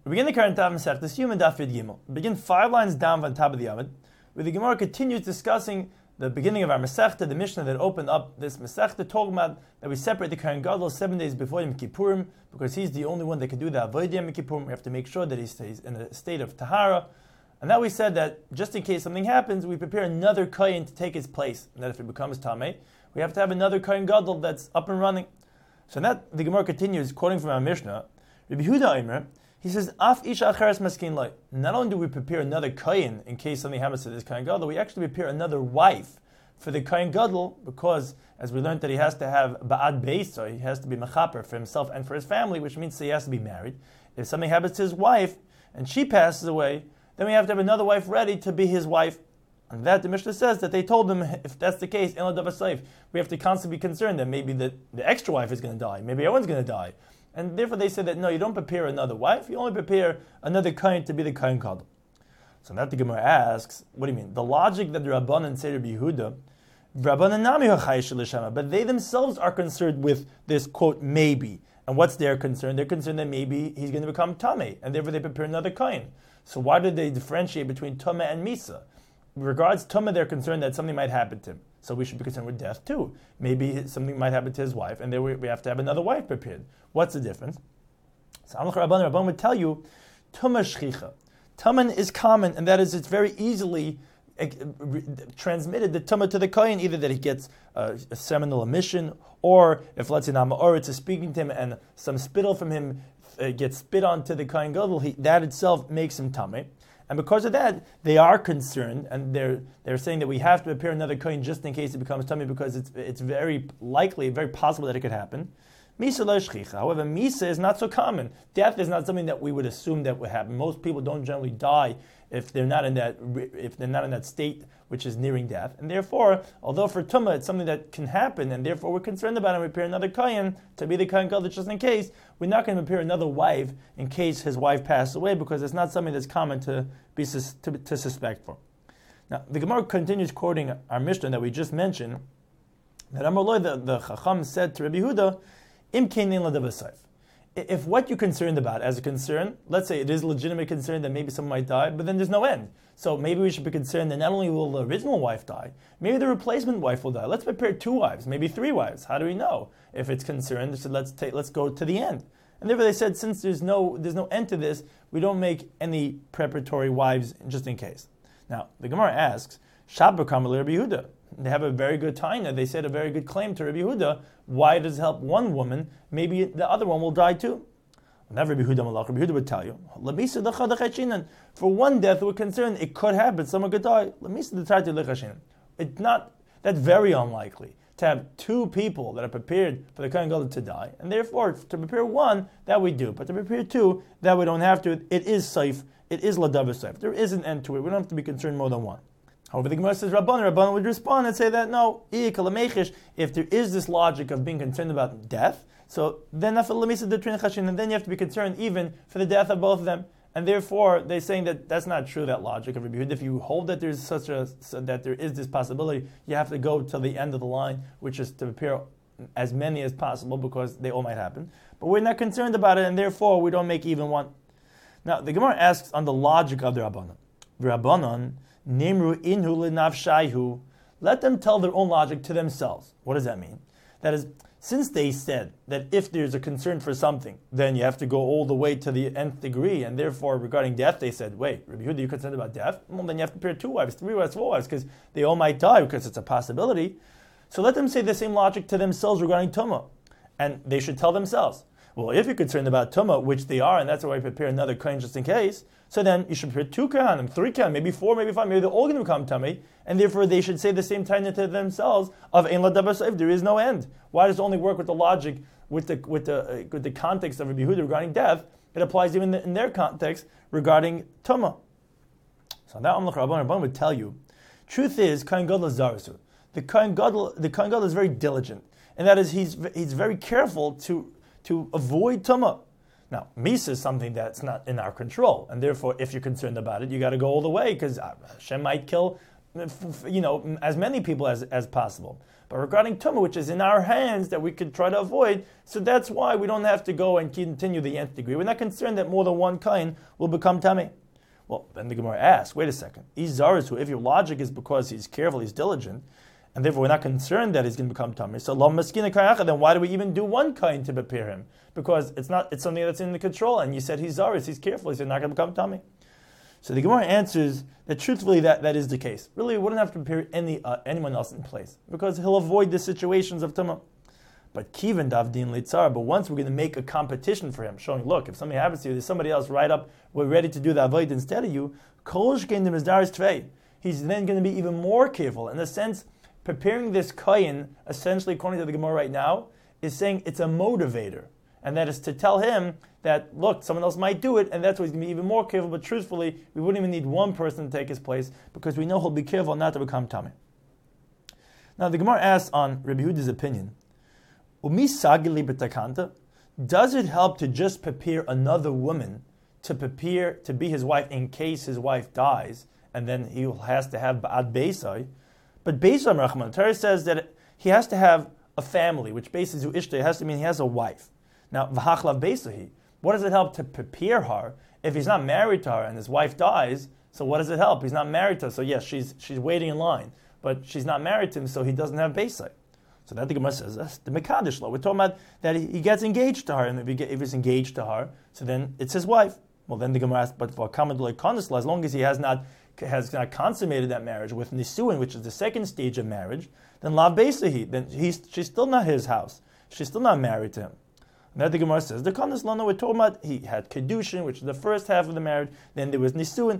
We begin the current Tav Masech, the Siyum and Daf Yud Gimel. We begin 5 lines down on top of the Amud, where the Gemara continues discussing the beginning of our Masechta, the Mishnah that opened up this Masechta, talking about that we separate the Kohen Gadol 7 days before Yom Kippurim, because he's the only one that can do the Avodah Yom Kippurim. We have to make sure that he stays in a state of Tahara. And now we said that just in case something happens, we prepare another Kohen to take his place. And that if it becomes Tameh, we have to have another Kohen Gadol that's up and running. So that the Gemara continues, quoting from our Mishnah, Rabbi Yehuda Omer, he says, Af isha acheres maskin loy. Not only do we prepare another kohen in case something happens to this kohen gadol, we actually prepare another wife for the kohen gadol, because as we learned that he has to have ba'ad beis, so he has to be mechaper for himself and for his family, which means he has to be married. If something happens to his wife and she passes away, then we have to have another wife ready to be his wife. And that the Mishnah says that they told him, if that's the case, we have to constantly be concerned that maybe the extra wife is going to die, maybe everyone's going to die. And therefore they said that no, you don't prepare another wife, you only prepare another kohen to be the kohen gadol. So now the Gemara asks, what do you mean? The logic that the Rabbanan say to Rabbi Yehuda, but they themselves are concerned with this, quote, maybe. And what's their concern? They're concerned that maybe he's going to become Tameh, and therefore they prepare another kohen. So why did they differentiate between Tumah and Misa? In regards to Tumah, they're concerned that something might happen to him. So we should be concerned with death too. Maybe something might happen to his wife, and then we have to have another wife prepared. What's the difference? So Rabban would tell you, Tumah shchicha. Tumah is common, and that is, it's very easily transmitted, the Tumah to the Kohen, either that he gets a seminal emission, or if, let's say, Na'amoritz is speaking to him and some spittle from him gets spit onto the Kohen Gadol, that itself makes him Tameh. And because of that, they are concerned, and they're saying that we have to prepare another kohen just in case it becomes tummy, because it's very likely, very possible that it could happen. Misa la shchicha. However, Misa is not so common. Death is not something that we would assume that would happen. Most people don't generally die if they're not in that state which is nearing death. And therefore, although for Tumah it's something that can happen, and therefore we're concerned about it and prepare another kohen to be the kohen gadol just in case, we're not going to prepare another wife in case his wife passes away, because it's not something that's common to suspect for. Now, the Gemara continues quoting our Mishnah that we just mentioned, that Amar the Chacham said to Rabbi Yehuda, Im keinin ladavasayf. If what you're concerned about as a concern, let's say it is a legitimate concern that maybe someone might die, but then there's no end. So maybe we should be concerned that not only will the original wife die, maybe the replacement wife will die. Let's prepare 2 wives, maybe 3 wives. How do we know? If it's concerned, they said let's go to the end. And therefore they said, since there's no end to this, we don't make any preparatory wives just in case. Now the Gemara asks, Shabbat Kamal Rabbi Yehuda. They have a very good taina. They said a very good claim to Rabbi Yehuda. Why does it help one woman? Maybe the other one will die too. Rabbi Yehuda would tell you, for one death we're concerned it could happen, someone could die. It's not, that's very unlikely to have 2 people that are prepared for the kohen gadol to die, and therefore to prepare 1 that we do, but to prepare 2 that we don't have to. It is safe. It is ladav safe. There is an end to it. We don't have to be concerned more than 1. However, the Gemara says Rabban would respond and say that no, if there is this logic of being concerned about death, so then and then you have to be concerned even for the death of both of them. And therefore, they're saying that that's not true, that logic of Rabbi Yehuda. If you hold that there's that there is this possibility, you have to go to the end of the line, which is to prepare as many as possible, because they all might happen. But we're not concerned about it, and therefore we don't make even 1. Now, the Gemara asks on the logic of the Rabbanon. Rabbanon, Nimru inhu lenafshayhu. Let them tell their own logic to themselves. What does that mean? That is, since they said that if there's a concern for something, then you have to go all the way to the nth degree, and therefore regarding death, they said, wait, Rabbi Yehuda, you're concerned about death? Well, then you have to prepare 2 wives, 3 wives, 4 wives, because they all might die, because it's a possibility. So let them say the same logic to themselves regarding Tumah. And they should tell themselves, well, if you're concerned about Tumah, which they are, and that's why I prepare another kohen just in case, so then you should prepare 2 kohanim, 3 kohanim, maybe 4, maybe 5, maybe they're all going to become Tameh, and therefore they should say the same time to themselves of Ein Ladavar Seif, there is no end. Why does it only work with the logic, with the context of Rabbi Yehuda regarding death? It applies even in their context regarding Tumah. So now Amlach Rabban would tell you, truth is, Kohen Gadol is Zarasu. The Kohen Gadol is very diligent, and that is he's very careful to avoid Tumah. Now, Misa is something that's not in our control, and therefore, if you're concerned about it, you got to go all the way, because Hashem might kill as many people as possible. But regarding tumah, which is in our hands that we could try to avoid, so that's why we don't have to go and continue the nth degree. We're not concerned that more than one kain will become tameh. Well, then the Gemara asks, wait a second. Izarizu, if your logic is because he's careful, he's diligent, and therefore we're not concerned that he's going to become tameh, so lo maskina kayacha, then why do we even do one kain to prepare him? Because it's something that's in the control, and you said he's zariz, he's careful, he's not going to become tameh. So the Gemara answers that truthfully that is the case. Really, we wouldn't have to prepare anyone else in place because he'll avoid the situations of tumah. But kivan davdin litzar. But once we're going to make a competition for him, showing, look, if something happens to you, there's somebody else right up. We're ready to do the avoid instead of you. Kolosh kingdom is daris tvei. He's then going to be even more careful. In a sense, preparing this kayin, essentially according to the Gemara right now, is saying it's a motivator. And that is to tell him that, look, someone else might do it, and that's why he's going to be even more careful. But truthfully, we wouldn't even need one person to take his place because we know he'll be careful not to become tameh. Now, the Gemara asks on Rabbi Yehuda's opinion, does it help to just prepare another woman to be his wife in case his wife dies, and then he has to have ba'ad beisai? But beisai Rachman, Torah says that he has to have a family, which basically ishte has to mean he has a wife. Now, v'hachlav beisahi, what does it help to prepare her if he's not married to her and his wife dies? So what does it help? He's not married to her, so yes, she's waiting in line, but she's not married to him, so he doesn't have beisai. So that the Gemara says that's the Mekadesh law. We're talking about that he gets engaged to her, and if he's engaged to her, so then it's his wife. Well, then the Gemara asks, but for Kamadulay Kondisla, as long as he has not consummated that marriage with Nisuin, which is the second stage of marriage, then Lav Beisahi, then she's still not his house. She's still not married to him. And that the Gemara says, the Kondisla, we're talking about he had Kedushin, which is the first half of the marriage, then there was Nisuin,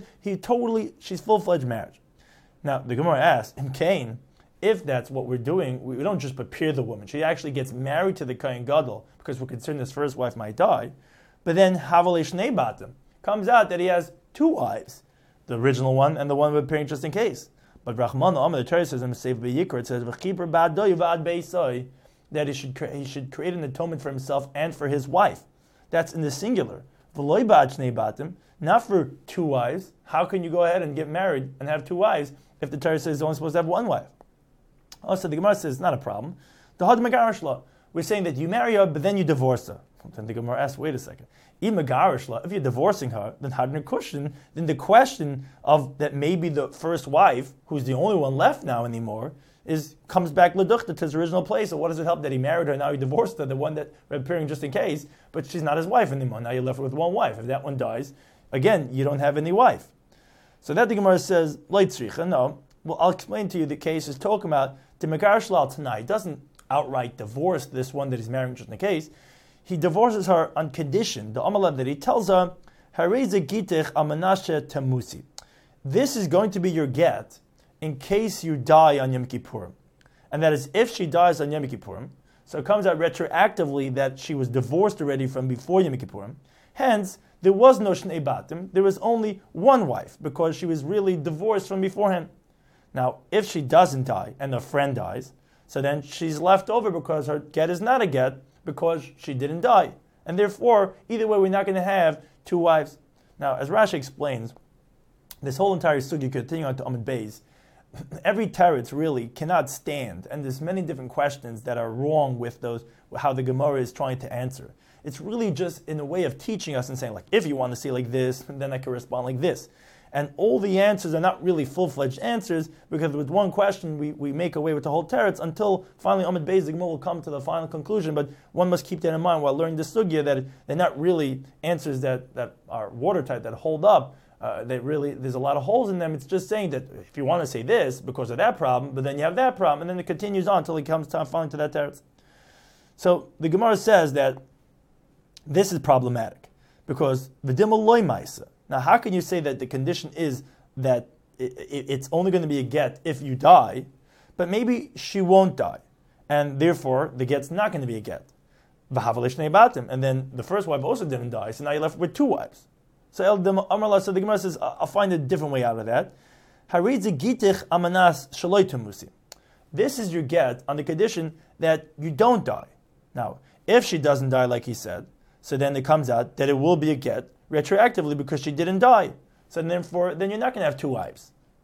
she's full-fledged marriage. Now, the Gemara asks, in Cain, if that's what we're doing, we don't just prepare the woman. She actually gets married to the Kohen Gadol because we're concerned his first wife might die. But then Havale Shnei Batim comes out that he has two wives, the original one and the one we're preparing just in case. But Rachman Amar, the Torah says in Sefer Vayikra, it says V'chiper ba'adoy v'ad beisai, that he should create an atonement for himself and for his wife. That's in the singular. V'loy ba'ad Shnei Batim, not for two wives. How can you go ahead and get married and have two wives if the Torah says he's only supposed to have one wife? Also, the Gemara says it's not a problem. The Had Megarish law, we're saying that you marry her, but then you divorce her. Then the Gemara asks, wait a second. If you're divorcing her, then Had Nekushin, then the question of that maybe the first wife, who's the only one left now anymore, comes back Leduchta to his original place. So what does it help that he married her, now he divorced her, the one that we're appearing just in case, but she's not his wife anymore. Now you're left with one wife. If that one dies, again, you don't have any wife. So that the Gemara says, Leitzricha, no. Well, I'll explain to you the case is talking about the Megarish Lal Tanai. He doesn't outright divorce this one that he's marrying just in the case. He divorces her on condition, the Amalav, that he tells her, Hareza Gitech Amanashe Temusi. This is going to be your get in case you die on Yom Kippurim. And that is if she dies on Yom Kippurim, so it comes out retroactively that she was divorced already from before Yom Kippurim. Hence, there was no Shnei Batim, there was only one wife, because she was really divorced from beforehand. Now, if she doesn't die and a friend dies, so then she's left over because her get is not a get because she didn't die. And therefore, either way, we're not going to have two wives. Now, as Rashi explains, this whole entire sugi, continuing on to Amud Beis, every teretz really cannot stand, and there's many different questions that are wrong with those, how the Gemara is trying to answer. It's really just in a way of teaching us and saying, like, if you want to say like this, then I can respond like this. And all the answers are not really full-fledged answers, because with one question we make away with the whole teretz until finally Amud Beis will come to the final conclusion. But one must keep that in mind while learning the sugya, that they're not really answers that are watertight, that hold up. There's a lot of holes in them. It's just saying that if you want to say this because of that problem, but then you have that problem, and then it continues on until it comes time finally to that teretz. So the Gemara says that this is problematic because the dimul loy ma'isa. Now, how can you say that the condition is that it's only going to be a get if you die, but maybe she won't die, and therefore the get's not going to be a get? And then the first wife also didn't die, so now you're left with two wives. So the Gemara says, I'll find a different way out of that. This is your get on the condition that you don't die. Now, if she doesn't die like he said, so then it comes out that it will be a get retroactively because she didn't die. So therefore, then you're not going to have two wives.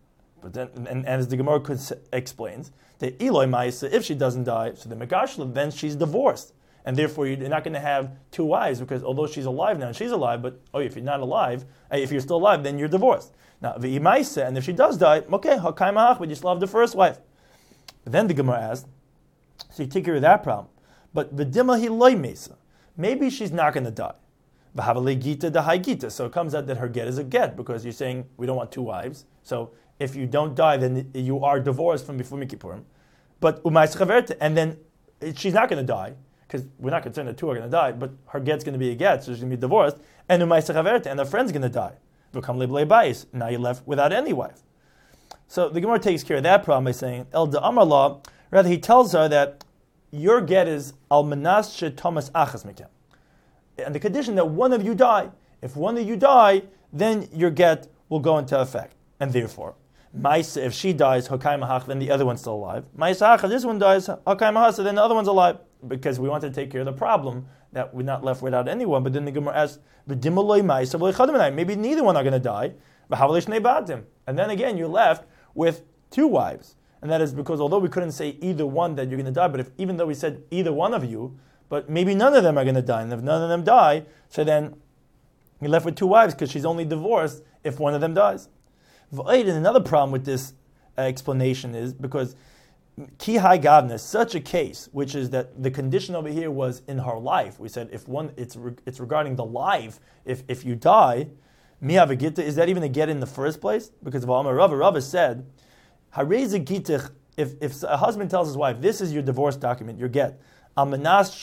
But then, and as the Gemara explains, that Eloi Ma'isa, if she doesn't die, so the Megashla, then she's divorced. And therefore you're not going to have two wives, because although she's alive now, and she's alive, but if you're not alive, if you're still alive, then you're divorced. Now, the Imaisa, and if she does die, okay, Hakai Mahach, but you still have the first wife. But then the Gemara asked, so you take care of that problem. But V'dima hi loy mesa, maybe she's not going to die. V'havale gita dahai gita. So it comes out that her get is a get, because you're saying we don't want two wives. So if you don't die, then you are divorced from before Mikippurim. But Umay Chaverte, and then she's not going to die, because we're not concerned that two are going to die, but her get's going to be a get, so she's going to be divorced. And Umay Chaverte, and her friend's going to die. Become leblei bais. Now you're left without any wife. So the Gemara takes care of that problem by saying, El da Amar La, rather he tells her that your get is al manas she Thomas achas mekem. And the condition that one of you die. If one of you die, then your get will go into effect. And therefore, Maisa, if she dies, Hakai Mahach, then the other one's still alive. Maisa Hacha, this one dies, Hakai Mahasa, then the other one's alive. Because we want to take care of the problem that we're not left without anyone. But then the Gemara asks, maybe neither one are going to die. And then again, you're left with two wives. And that is because although we couldn't say either one that you're going to die, but even though we said either one of you, but maybe none of them are going to die. And if none of them die, so then you're left with two wives because she's only divorced if one of them dies. And another problem with this explanation is because ki hai gavna, such a case, which is that the condition over here was in her life. We said if one, it's regarding the life. If you die, miyav gita, is that even a get in the first place? Because Rava said, harei gitich. If a husband tells his wife, this is your divorce document, your get, that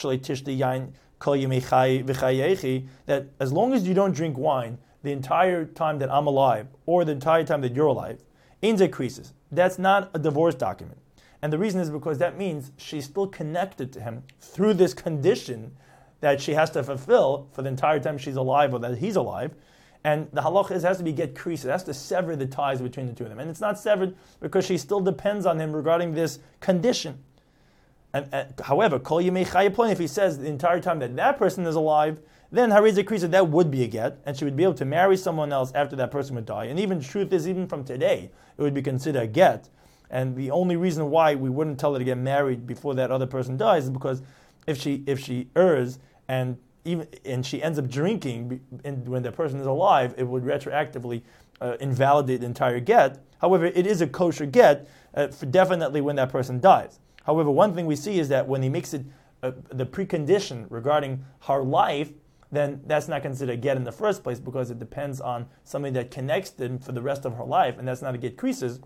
as long as you don't drink wine the entire time that I'm alive, or the entire time that you're alive, inze creases. That's not a divorce document. And the reason is because that means she's still connected to him through this condition that she has to fulfill for the entire time she's alive or that he's alive. And the halacha is, it has to be get creases. It has to sever the ties between the two of them. And it's not severed because she still depends on him regarding this condition. And however, kol yemei chayei, if he says the entire time that person is alive, then hariza krisa, that would be a get, and she would be able to marry someone else after that person would die. And even the truth is, even from today, it would be considered a get. And the only reason why we wouldn't tell her to get married before that other person dies is because if she errs and she ends up drinking when the person is alive, it would retroactively invalidate the entire get. However, it is a kosher get for definitely when that person dies. However, one thing we see is that when he makes it the precondition regarding her life, then that's not considered a get in the first place because it depends on something that connects them for the rest of her life, and that's not a get creases.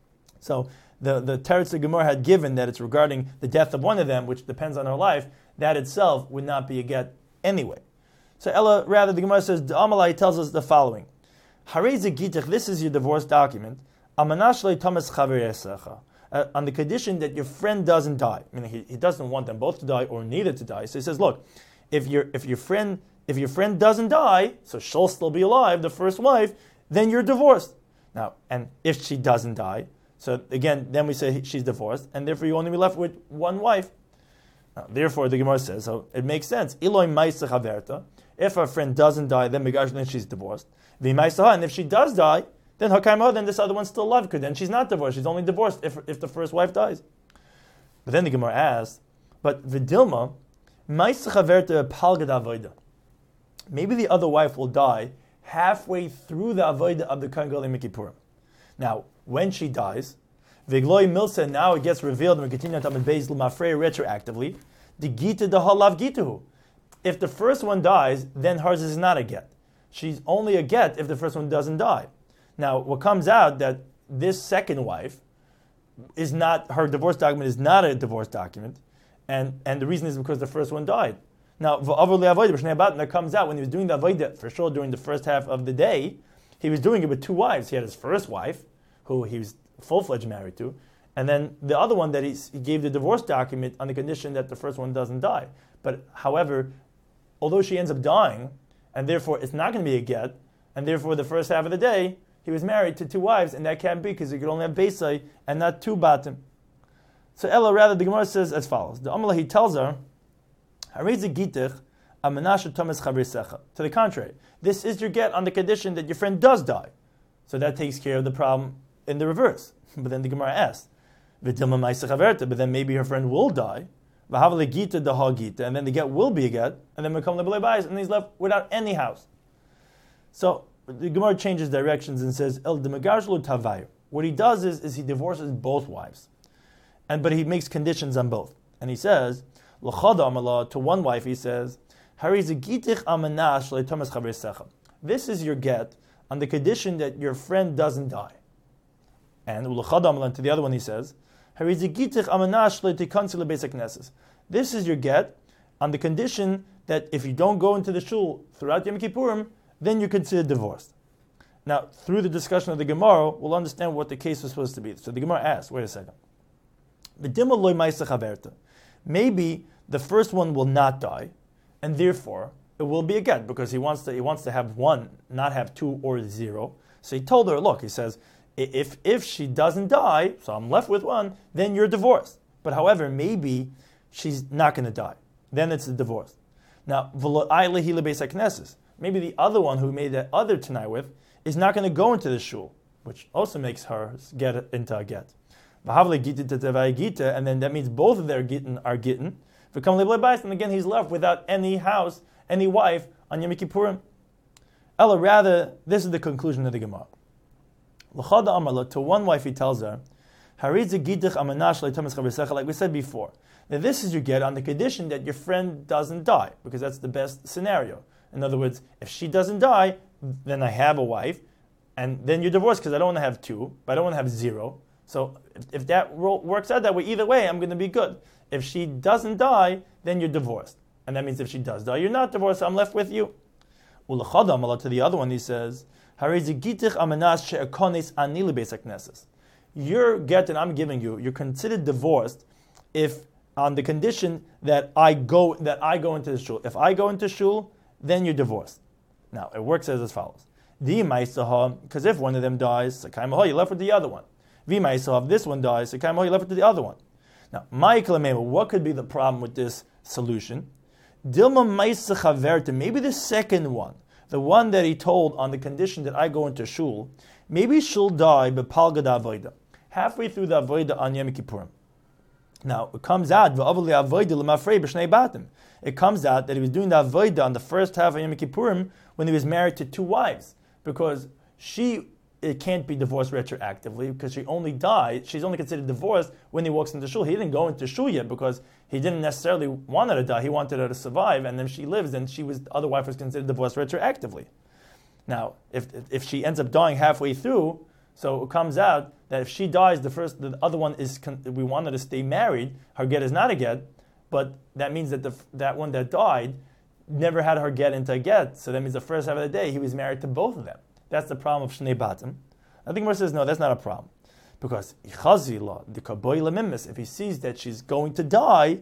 So the teretz the Gemara had given that it's regarding the death of one of them, which depends on her life, that itself would not be a get anyway. So Ella, rather, the Gemara says, Amalai tells us the following. Harei gitich, this is your divorce document, amanash thomas chaver on the condition that your friend doesn't die. I mean, he doesn't want them both to die or neither to die. So he says, look, if your friend doesn't die, so she'll still be alive, the first wife, then you're divorced. Now, and if she doesn't die, so again, then we say she's divorced, and therefore you only be left with one wife. Now, therefore, the Gemara says, so it makes sense. Eloi ma'isa chaverta. If her friend doesn't die, then she's divorced. And if she does die, then Hakaimah, then this other one's still alive, because then she's not divorced. She's only divorced if the first wife dies. But then the Gemara asks, but Vidilma, Ma'isa chaverta palgad avoida. Maybe the other wife will die halfway through the avoida of the Kohen Gadol Mikippurim. Now, when she dies, Vigloi Milsa, now it gets revealed, retroactively, the Gita the Halav Gitahu. If the first one dies, then hers is not a get. She's only a get if the first one doesn't die. Now, what comes out that this second wife is not, her divorce document is not a divorce document, and the reason is because the first one died. Now, that comes out when he was doing the avodah, for sure during the first half of the day, he was doing it with two wives. He had his first wife, who he was full-fledged married to, and then the other one that he gave the divorce document on the condition that the first one doesn't die. But however, although she ends up dying, and therefore it's not going to be a get, and therefore the first half of the day, he was married to two wives, and that can't be because he could only have Beisai and not two Batim. So Ella, rather, the Gemara says as follows. The Amallah, he tells her, to the contrary, this is your get on the condition that your friend does die. So that takes care of the problem in the reverse. But then the Gemara asks, but then maybe her friend will die, and then the get will be a get, and then become lebelei bayis, and he's left without any house. So the Gemara changes directions and says, El demagashlu tavayr. What he does is he divorces both wives, but he makes conditions on both. And he says, l'chada amala, to one wife he says, this is your get on the condition that your friend doesn't die. And to the other one he says, this is your get on the condition that if you don't go into the shul throughout Yom Kippurim, then you're considered divorced. Now, through the discussion of the Gemara, we'll understand what the case was supposed to be. So the Gemara asks, wait a second. Maybe the first one will not die, and therefore it will be a get, because he wants to have one, not have two or zero. So he told her, look, he says, if she doesn't die, so I'm left with one, then you're divorced. But however, maybe she's not going to die. Then it's a divorce. Now, maybe the other one who made that other Tanai with is not going to go into the shul, which also makes her get into a get. And then that means both of their gittin are gittin. And again, he's left without any house, any wife on Yom Kippurim. Ella, rather, this is the conclusion of the Gemara. To one wife he tells her, like we said before, that this is your get on the condition that your friend doesn't die, because that's the best scenario. In other words, if she doesn't die, then I have a wife, and then you're divorced because I don't want to have two, but I don't want to have zero. So if that works out that way, either way, I'm going to be good. If she doesn't die, then you're divorced. And that means if she does die, you're not divorced, so I'm left with you. To the other one, he says, your get that I'm giving you, you're considered divorced if on the condition that I go into the shul. If I go into shul, then you're divorced. Now, it works as follows. Because if one of them dies, you're left with the other one. If this one dies, you're left with the other one. Now, what could be the problem with this solution? Maybe the second one, the one that he told on the condition that I go into shul, maybe she'll die b'palgad avoda, halfway through the avoda on Yom Kippurim. Now, it comes out that he was doing the avoda on the first half of Yom Kippurim when he was married to two wives, because it can't be divorced retroactively, because she's only considered divorced when he walks into shul. He didn't go into shul yet because he didn't necessarily want her to die. He wanted her to survive, and then she lives, and the other wife was considered divorced retroactively. Now, if she ends up dying halfway through, so it comes out that if she dies, the other one we want her to stay married. Her get is not a get, but that means that that one that died never had her get into a get. So that means the first half of the day he was married to both of them. That's the problem of Shnei Batim. I think Gemara says, no, that's not a problem. Because if he sees that she's going to die,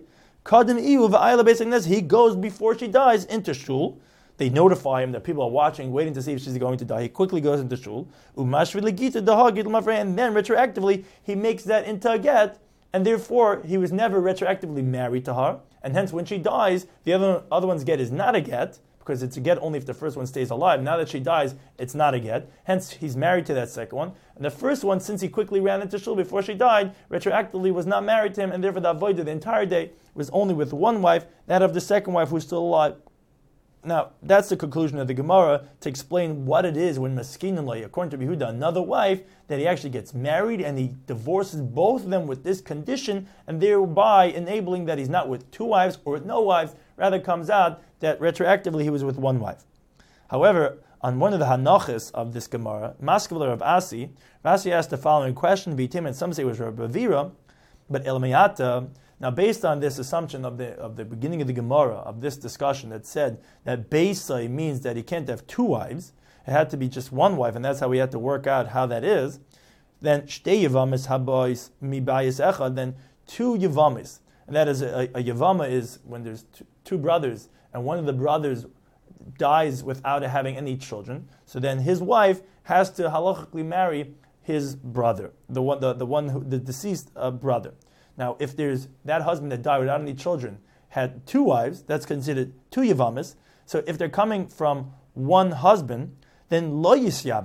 he goes before she dies into shul. They notify him that people are watching, waiting to see if she's going to die. He quickly goes into shul. And then retroactively, he makes that into a get, and therefore he was never retroactively married to her. And hence when she dies, the other one's get is not a get, because it's a get only if the first one stays alive. Now that she dies, it's not a get. Hence, he's married to that second one. And the first one, since he quickly ran into shul before she died, retroactively was not married to him, and therefore the avodah the entire day was only with one wife, that of the second wife who's still alive. Now, that's the conclusion of the Gemara to explain what it is when Maskinullah, according to Yehuda, another wife, that he actually gets married and he divorces both of them with this condition, and thereby enabling that he's not with two wives or with no wives, rather comes out that retroactively he was with one wife. However, on one of the Hanachis of this Gemara, Maskevler of Asi asked the following question, Vitim, and some say it was Rabbi Avira, but Elmayata. Now, based on this assumption of the beginning of the Gemara, of this discussion that said that Beisai means that he can't have two wives, it had to be just one wife, and that's how we had to work out how that is, then Shtei Yavamis Habois Mibayis Echad, then two Yavamis. And that is, a Yavama is when there's two brothers, and one of the brothers dies without having any children, so then his wife has to halachically marry his brother, the deceased brother. Now, if there's that husband that died without any children had two wives, that's considered two Yavamis. So if they're coming from one husband, then lo yisyamu.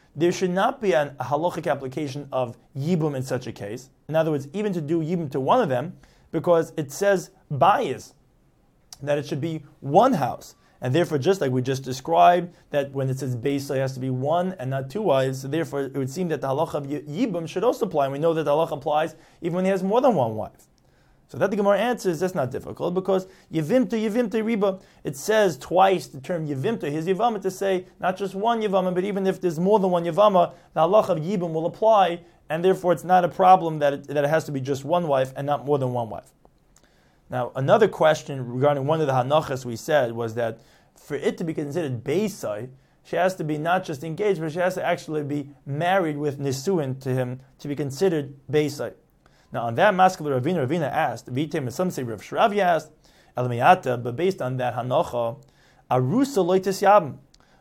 there should not be a halachic application of yibum in such a case. In other words, even to do yibum to one of them, because it says bayis, that it should be one house. And therefore, just like we just described, that when it says Beisa, it has to be one and not two wives. So therefore, it would seem that the halacha of Yibum should also apply. And we know that the halacha applies even when he has more than one wife. So that the Gemara answers, that's not difficult, because Yivimta Riba, it says twice the term Yivimta, his Yavama, to say not just one Yavama, but even if there's more than one Yavama, the halacha of Yibum will apply, and therefore it's not a problem that it has to be just one wife and not more than one wife. Now, another question regarding one of the Hanachas we said was that for it to be considered Beisai, she has to be not just engaged, but she has to actually be married with Nisuin to him to be considered Beisai. Now, on that, Maskal Ravina asked, Vitem, and some say Rav Shravya asked, Elamiyata, but based on that Hanacha, Arusa Loitis Yabim,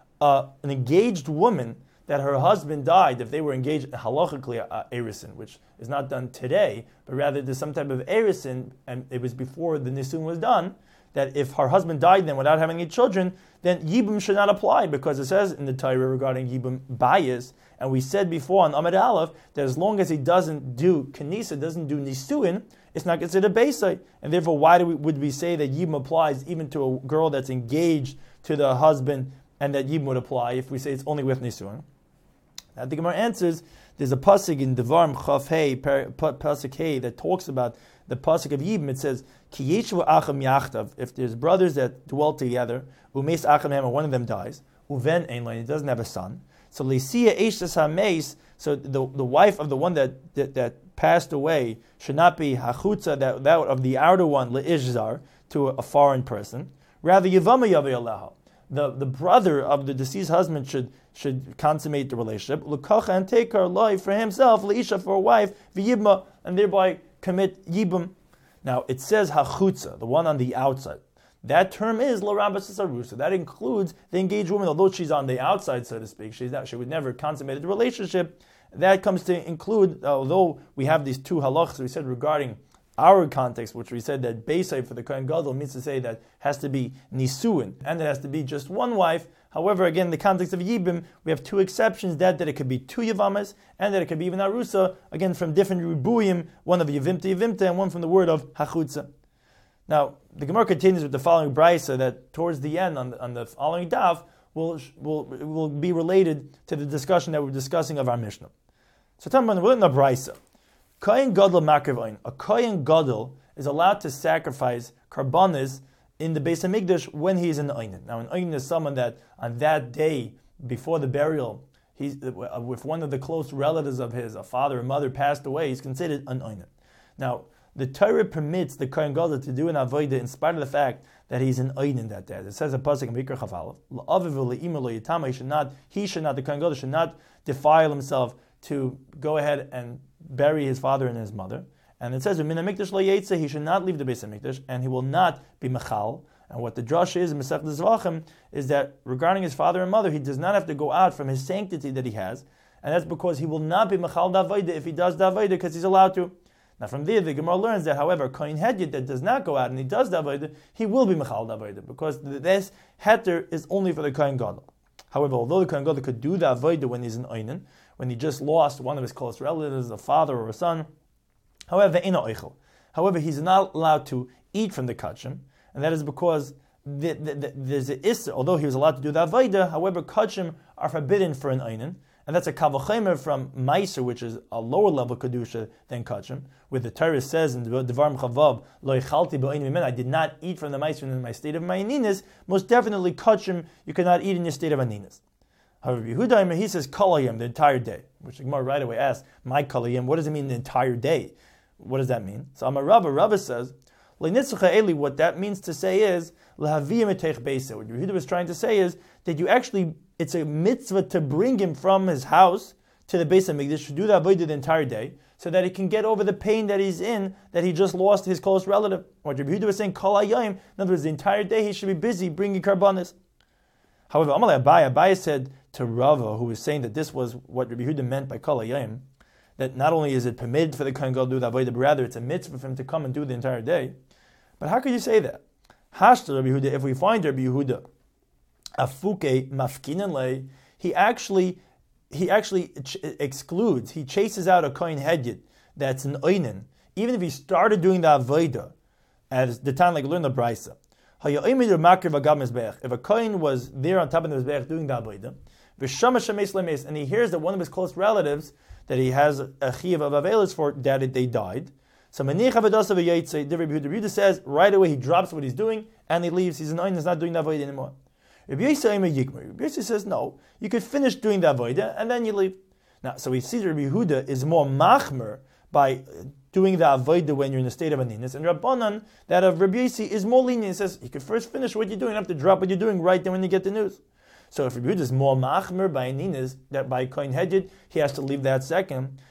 an engaged woman that her husband died, if they were engaged halachically erisin, which is not done today, but rather there's some type of erisin, and it was before the nisun was done, that if her husband died then without having any children, then yibum should not apply, because it says in the Torah regarding yibum bayis, and we said before on Amud Aleph that as long as he doesn't do kanisa, doesn't do nisuin, it's not considered beisai, and therefore why would we say that yibum applies even to a girl that's engaged to the husband, and that yibum would apply if we say it's only with nisuin? The Gemara answers, there's a pasuk in Devarim Chaf Hey, pasuk Hey, that talks about the pasuk of Yibum. It says, Ki yeshu acham yachtav, if there's brothers that dwell together, umeis acham hem, and one of them dies, uven ein lein, he doesn't have a son. So leisia eishtas hameis, so the wife of the one that passed away should not be hachutza, that of the outer one, leishzar, to a foreign person. Rather, yivama yavi aleha. The brother of the deceased husband should consummate the relationship, l'kacha, and take her life for himself, leisha, for a wife, v'yibma, and thereby commit yibum. Now it says hachutza, the one on the outside. That term is l'rabas arusa. That includes the engaged woman, although she's on the outside, so to speak. She would never consummate the relationship. That comes to include, although we have these two halachas we said regarding our context, which we said that Beisai for the Kohen Gadol means to say that has to be Nisuin, and it has to be just one wife. However, again, in the context of Yibim, we have two exceptions, that it could be two Yavamas, and that it could be even Arusa, again from different Ribuyim, one of Yavimta, and one from the word of Hachutza. Now, the Gemara continues with the following brisa that towards the end, on the following daf, will be related to the discussion that we're discussing of our Mishnah. So, we're in the brisa. Kohen Gadol Makriv Ein. A Kohen Gadol is allowed to sacrifice karbanis in the Beis Hamikdash when he is in Einin. Now, an Einin is someone that on that day before the burial, he's with one of the close relatives of his, a father or mother, passed away. He's considered an Einin. Now, the Torah permits the Kohen Gadol to do an avodah in spite of the fact that he's in Einin that day. It says a pasuk in Mikra Chaf Aleph, he should not, the Kohen Gadol should not defile himself to go ahead and bury his father and his mother. And it says, he should not leave the Beis Hamikdash, and he will not be mechal. And what the drush is in Masechet Zvachim is that regarding his father and mother, he does not have to go out from his sanctity that he has, and that's because he will not be mechal davaida if he does davaida, because he's allowed to. Now from there, the Gemara learns that, however, Kohen Hedyot that does not go out and he does davaida, he will be mechal davaida, because this heter is only for the Kohen Gadol. However, although the Kohen Gadol could do the avodah when he's in Einin, when he just lost one of his close relatives, a father or a son, however, he's not allowed to eat from the kachim, and that is because there's an issur. Although he was allowed to do the avodah, however, kachim are forbidden for an Einin, and that's a kavachemer from Meiser, which is a lower level kedusha than kachim, where the Torah says in Devarim Chavav, Lo yichalti b'oinim mimen, I did not eat from the Meiser in my state of ma'aninas. Most definitely, kachim you cannot eat in your state of aninas. However, Yehuda, he says kalayim, the entire day, which the Gemara right away asks, my kalayim, what does it mean the entire day? What does that mean? So Amar Rava says, what that means to say is, what Yehuda was trying to say is that it's a mitzvah to bring him from his house to the Beis Hamikdash, to do that avodah the entire day, so that he can get over the pain that he's in, that he just lost his close relative. What Yehuda was saying, kol hayom, in other words, the entire day he should be busy bringing karbanis. However, Amalei Abaye said to Rava, who was saying that this was what Rabbi Yehuda meant by kol hayom, that not only is it permitted for the Kohen Gadol to do the avodah, but rather it's a mitzvah for him to come and do the entire day. But how could you say that? Hashta Rabbi Yehuda, if we find Rabbi Yehuda, afuke mafkinan lei, he actually he actually excludes, he chases out a kohen hedyot that's an oinen, even if he started doing the avodah, as the time like learn the brisa. If a kohen was there on top of the mizbeach doing the avodah, and he hears that one of his close relatives that he has a chiyuv of avelis for, that they died. So the Rebbe says right away he drops what he's doing and he leaves. He's an oinen, he's not doing the avodah anymore. Rabbi Yossi says no, you could finish doing the avodah and then you leave. Now, so we see that Rabbi Yehuda is more machmer by doing the avodah when you're in a state of aninus, and Rabbanan, that of Rabbi Yossi, is more lenient. He says you could first finish what you're doing, you have to drop what you're doing right then when you get the news. So if Rabbi Yehuda is more machmer by aninus, that by kohen hedyot, he has to leave that second.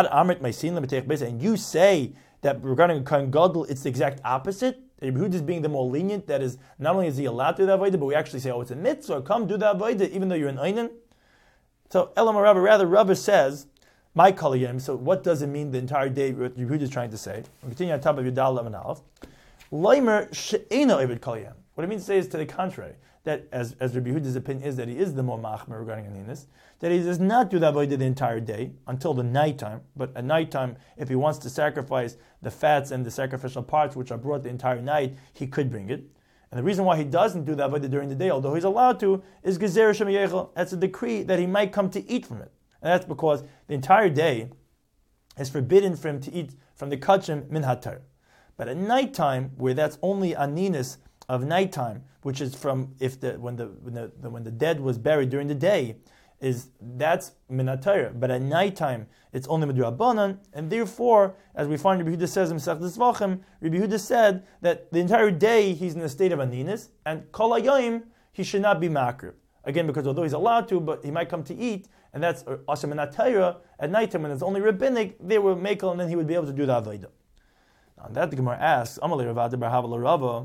And you say that regarding a kohen gadol, it's the exact opposite. Rabbi Yehuda is being the more lenient. That is, not only is he allowed to do the avodah, but we actually say, oh, it's a mitzvah. Come do the avodah, even though you're an einin. So Elam Rabba, rather, Rabba says, my kolayim. So what does it mean the entire day? What Rabbi Yehuda is trying to say. We continue on top of Yudal 11 Aleph. Leimer she'ena ovid kolayim. What it means to say is to the contrary. That as Rabbi Yehuda's opinion is that he is the more machmer regarding aninus, that he does not do the avodah the entire day until the nighttime. But at nighttime, if he wants to sacrifice the fats and the sacrificial parts which are brought the entire night, he could bring it. And the reason why he doesn't do the avodah during the day, although he's allowed to, is gezer shem yechel. That's a decree that he might come to eat from it, and that's because the entire day is forbidden for him to eat from the kachim min hatar. But at nighttime, where that's only aninus of nighttime, which is from when the dead was buried during the day, that's minatayr. But at nighttime, it's only midrabanan, and therefore, as we find Rabbi Yehuda says in Masechtas Zvachim, Rabbi Yehuda said that the entire day he's in a state of aninus, and kol hayom he should not be makriv. Again, because although he's allowed to, but he might come to eat, and that's also minatayr. At nighttime, when it's only rabbinic, they were makel, and then he would be able to do the avodah. On that, the Gemara asks, Amalei Rav Ada bar Hava Rava.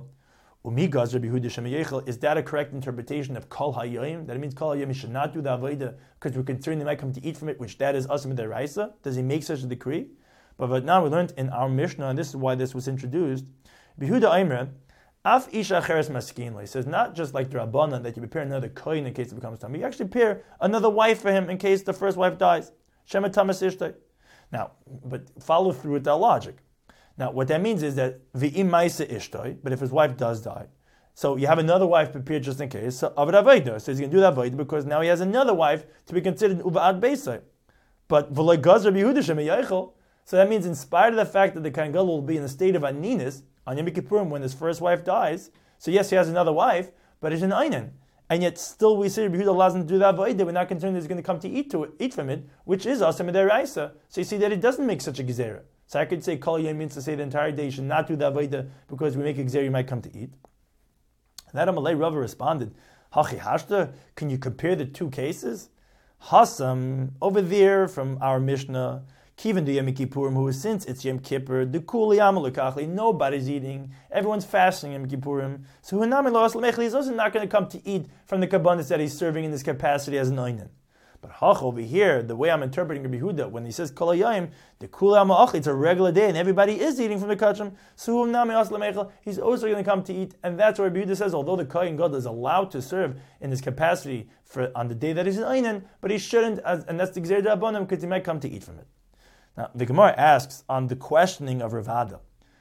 Is that a correct interpretation of Kol Hayom? That it means Kol Hayom he should not do the avodah because we're concerned they might come to eat from it, which that is Asam Deraisa. Does he make such a decree? But now we learned in our Mishnah, and this is why this was introduced. Behuda Aimer, Af Isha Cheres Maskin. He says not just like the Rabbanan that you prepare another kohen in case it becomes time. You actually prepare another wife for him in case the first wife dies. Shema Tamas Ishtay. Now, but follow through with that logic. Now, what that means is that v'im ma'isa ishtoi, but if his wife does die, so you have another wife prepared just in case. So avad avodah, so he's going to do that avodah because now he has another wife to be considered uba'ad beisai. But v'loy gaz Rabbi Yehuda shem yeichel. So that means, in spite of the fact that the kohen gadol will be in a state of aninus on Yom Kippurim when his first wife dies, so yes, he has another wife, but it's an einin, and yet still we say Rabbi Yehuda allows him to do that avodah. We're not concerned that he's going to come to eat from it, which is asam deraisa. So you see that it doesn't make such a gezerah. So I could say Kol Yom means to say the entire day you should not do the avodah because we make a gzer you might come to eat. And that Amalei Rava responded, Hachi Hashta, can you compare the two cases? Hasam, over there from our Mishnah, Kivan de Yom Kippurim, who is since it's Yom Kippur, the Kuli Amalukachli, nobody's eating, everyone's fasting Yom Kippurim. So Hunami Lo Asla Mechli is also not going to come to eat from the kabbanis that he's serving in this capacity as an oinen. But Hach over here, the way I'm interpreting Rabbi Yehuda, when he says Kol Hayom, the Kula Ma'ach, it's a regular day and everybody is eating from the kachim, so he's also going to come to eat. And that's what Rabbi Yehuda says, although the Kohen Gadol is allowed to serve in his capacity on the day that he's an Einan, but he shouldn't, and that's the Gzer D'Abonim, because he might come to eat from it. Now, the Gemara asks on the questioning of Rav Ada,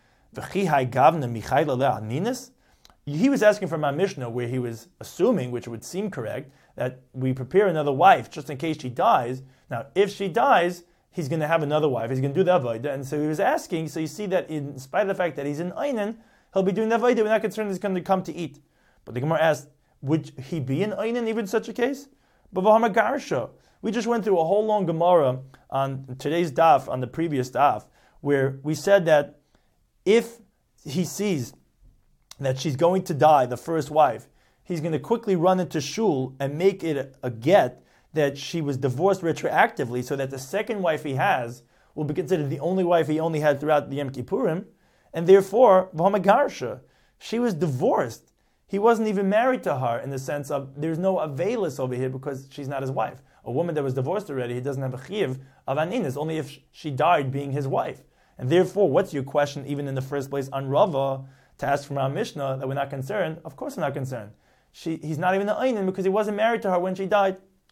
he was asking from my Mishnah where he was assuming, which would seem correct, that we prepare another wife just in case she dies. Now, if she dies, he's going to have another wife. He's going to do the avodah. And so he was asking, so you see that in spite of the fact that he's an einin, he'll be doing the avodah. We're not concerned he's going to come to eat. But the Gemara asked, would he be an einin even in such a case? But Garsha. We just went through a whole long Gemara on today's daf, on the previous daf, where we said that if he sees that she's going to die, the first wife, he's going to quickly run into shul and make it a get that she was divorced retroactively, so that the second wife he has will be considered the only wife he only had throughout the Yom Kippurim, and therefore, V'hamagarsha, she was divorced. He wasn't even married to her in the sense of there's no avelis over here because she's not his wife. A woman that was divorced already, he doesn't have a chiyuv of aninus, only if she died being his wife. And therefore, what's your question even in the first place on Rava to ask from our Mishnah that we're not concerned? Of course we're not concerned. He's not even an einin because he wasn't married to her when she died.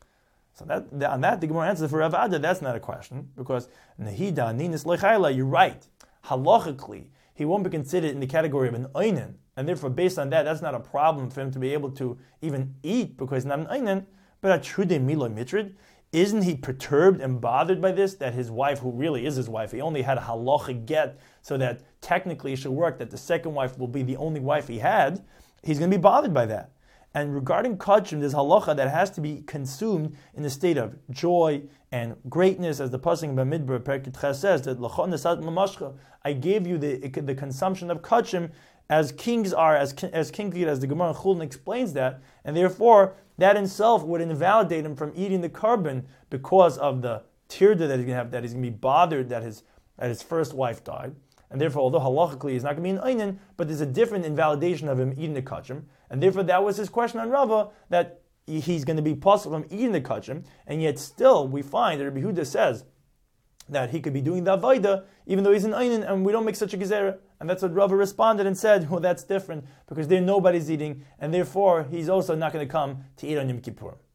So on that, the Gemara answers for Rav Ada, that's not a question, because Nehida, Ninis Lechayla, you're right. Halachically, he won't be considered in the category of an Einin, and therefore, based on that, that's not a problem for him to be able to even eat, because he's not an Einin. But at Trude Milo Mitrid, isn't he perturbed and bothered by this, that his wife, who really is his wife, he only had a halachic get, so that technically it should work, that the second wife will be the only wife he had, he's going to be bothered by that. And regarding kachim, there's halacha that has to be consumed in a state of joy and greatness, as the pasuk in Bamidbar Perek Ches says that l'chon nesat l'mashcha, I gave you the consumption of kachim as kings are, as King David, as the Gemara in Chulin explains that, and therefore that in itself would invalidate him from eating the carbon because of the tirda that he's going to have, that he's going to be bothered that his first wife died. And therefore, although halachically he's not going to be an einin, but there's a different invalidation of him eating the kachim. And therefore, that was his question on Rava, that he's going to be possible from eating the kachim. And yet still, we find that Rabbi Yehuda says that he could be doing the avodah, even though he's an einin, and we don't make such a gezerah. And that's what Rava responded and said, well, that's different, because there nobody's eating, and therefore, he's also not going to come to eat on Yom Kippur.